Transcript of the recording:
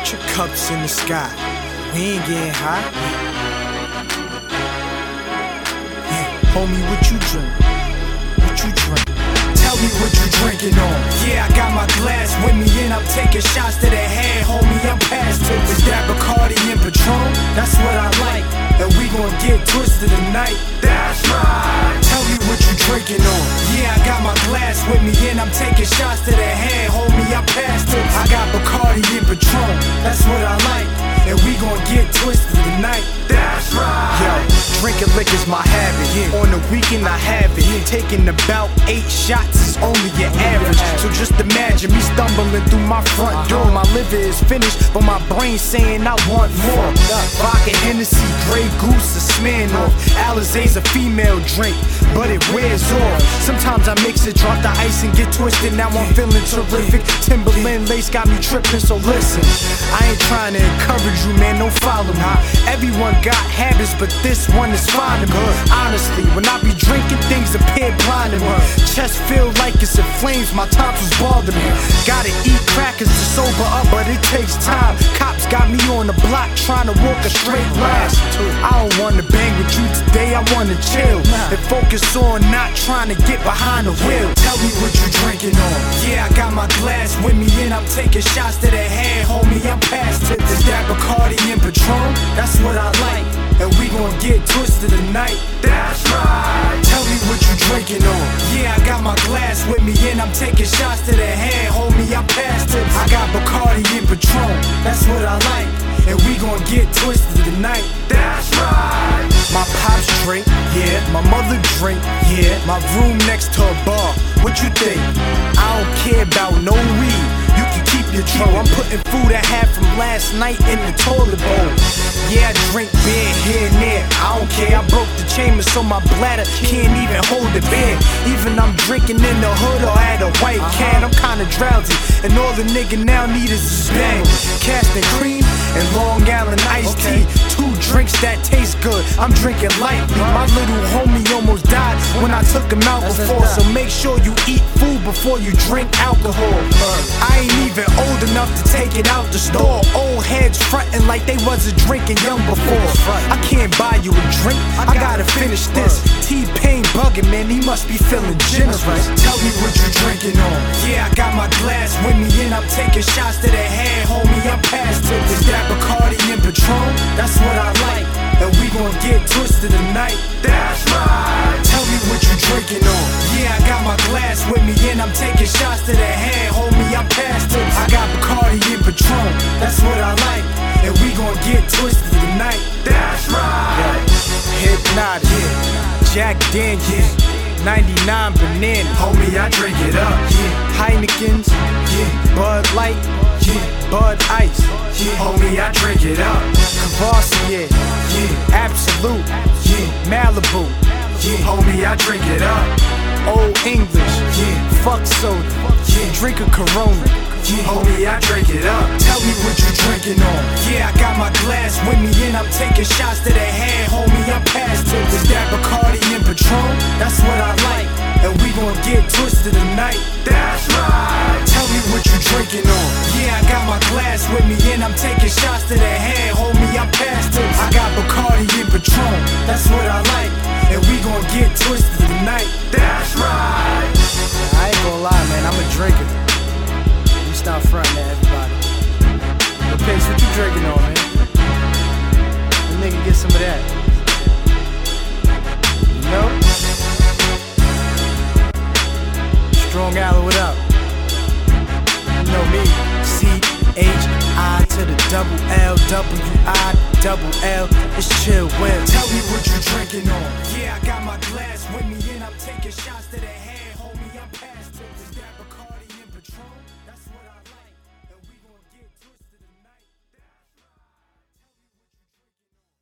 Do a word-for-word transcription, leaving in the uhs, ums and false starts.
Put your cups in the sky. We ain't getting high. Yeah. Homie, what you drink? What you drink? Tell me what you drinking on. Yeah, I got my glass with me and I'm taking shots to the head. Homie, I'm past it. Is that Bacardi and Patron? That's what I like. And we gon' get twisted tonight. That's right. Tell me what you drinking on. Yeah, I got my glass with me and I'm taking shots to the head. Homie, I'm past it. I got Bacardi and Patron. That's what I like. And we gon' get twisted tonight. That's right. Yo, drinking liquor's my habit. Yeah. On the weekend I have it. Yeah. Taking about eight shots is only your average. So just imagine me stumbling through my front door. My liver is finished, but my brain saying I want more. Vodka, Hennessy, Grey Goose, or Smirnoff. Alizé's a female drink, but it wears off. Sometimes I mix it, drop the ice and get twisted. Now I'm feeling terrific. Timberland lace got me tripping, so listen. I ain't trying to encourage you, man, don't follow me. Everyone got habits, but this one is fine to me. Honestly, when I be drinking, things appear blind to me. Chest feel like it's in flames, my tonsils bother me. Gotta eat crackers to sober up, but it takes time. Cops got me on the block trying to walk a straight line. I don't wanna bang with you today, I wanna chill and focus on not trying to get behind the wheel. Tell me what you drinking on. Yeah, I got my glass with me and I'm taking shots to the head. Homie, I'm past it. Is that Bacardi and Patron? That's what I like. And we gon' get twisted tonight. That's right. Tell me what you drinking on. Yeah, I got my glass with me and I'm taking shots to the head. Homie, I'm past it. I got Bacardi and Patron. That's what I like. And we gon' get twisted tonight. That's right. My pops drink, yeah. My mother drink, yeah. My room next to a bar. What you think? I don't care about no weed. You can keep your troll. I'm putting food I had from last night in the toilet bowl. Yeah, I drink beer here and there. I don't care. I broke the chamber so my bladder can't even hold the beer. Even I'm drinking in the hood or at a white can. I'm kinda drowsy, and all the nigga now need is a bang. Casting cream and Long Island iced tea. Two drinks that taste good. I'm drinking lightly. My little homie almost died when I took him out before. So make sure you eat food before you drink alcohol. I ain't even old enough to take it out the store. Old heads frontin' like they wasn't drinking young before. I can't buy you a drink, I gotta finish this. T-Pain bugging, man, he must be feeling generous. Tell me what you drinking on. Yeah, I got my glass with me and I'm taking shots to the head. Homie, I'm past it. Is that Bacardi and Patron? That's what I like. And we gon' get twisted tonight. That's right. Tell me what you drinking on. Yeah, I got my glass with me and I'm taking shots to the head. Homie, I'm past it. I got Bacardi and Patron. That's what I like. And we gon' get twisted tonight. That's right. Yeah. Hypnotic, yeah. Jack Daniels, yeah. ninety-nine Banana. Homie, I drink it up. Yeah. Heineken's, yeah. Bud Light, yeah. Bud Ice, yeah. Homie, I drink it up. Cavassier, yeah. Absolute, yeah. Malibu, yeah. Homie, I drink it up. Old English, yeah. Fuck soda, yeah. Drink a Corona, yeah. Homie, I drink it up. Tell me what you drinking on. Yeah, I got my glass with me and I'm taking shots to the head. Homie, I'm past it. Is that Bacardi and Patron? That's what I like. And we gon' get twisted tonight. That's right. Tell me what you drinking on. Yeah, I got my glass with me and I'm taking shots to the head. Homie, I'm past it. I got Bacardi and Patron. That's what I like. And we gon' get twisted tonight. That's right. I ain't gon' lie, man, I'm a drinker. You stop frontin' to everybody. But Pace, what you drinking on, man? The nigga get some of that. You know? Strong Island, what up? You know me, C H I to the double L, W I double L, it's Chill Will. Tell me what you drinking on. Yeah, I got my glass with me and I'm taking shots to the head.